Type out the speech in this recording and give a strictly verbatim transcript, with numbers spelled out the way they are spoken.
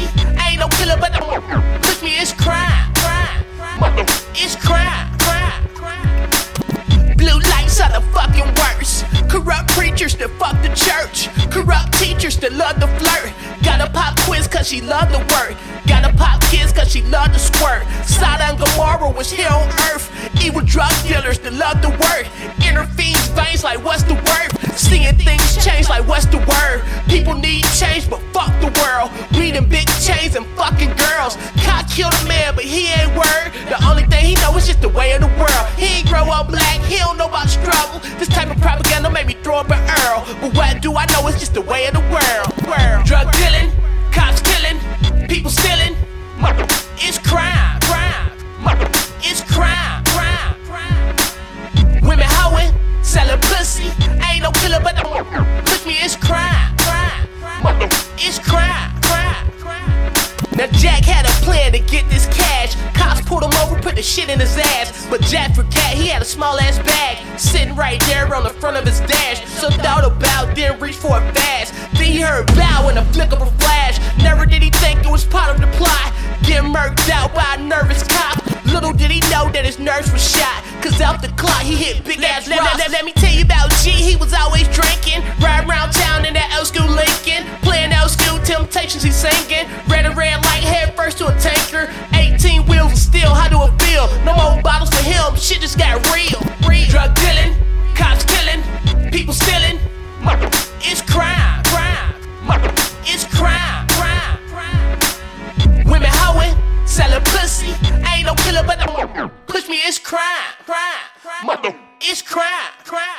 pussy. I ain't no killer, but the push me, it's crime. Crime. It's crime. Crime. Blue lights are the fucking worst. Corrupt preachers that fuck the church. Corrupt teachers that love to flirt. Gotta pop quiz cause she love to work. Gotta pop kids cause she love to squirt. Sodom and Gomorrah was here on earth. Evil drug dealers that love to work. Inner fiends veins like what's the word? Seeing things change like what's the word? People need change but fuck the world. Reading big chains and fucking girls. Cock killed a man but he ain't word. The only thing he know is just the way of the world. He ain't grow up black, he don't know about struggle. This type of propaganda made me throw up an Earl. But what do I know, it's just the way of the world. world. Drug dealing, cops killing, people stealing. It's crime, crime. It's crime, crime. Women hoeing, selling pussy. I ain't no killer, but the push me, it's crime, crime. It's crime, crime. Now Jack had a plan to get this cash. Cops pulled him over, put the shit in his ass. But Jack forgot he had a small ass bag sitting right there on the front of his dash. So thought about, then reached for it fast. Then he heard bow in a flick of a flash. Never did he think it was part of the plot. Get murked out by a nervous cop. Little did he know that his nerves were shot. Cause out the clock he hit big ass rocks. Let, let, let me tell you about G, he was always drinking. Riding around town in that old school Lincoln. Playing old school Temptations he singing. Red and red light head first to a tanker. eighteen wheels of steel, how do it feel? No more bottles for him, shit just got real. real. Drug dealing, cops killing, people stealing. It's crime, crime. It's crime, crime. Women hoeing, selling pussy. I ain't no killer, but the push me, it's crime, crime. It's crime, crime.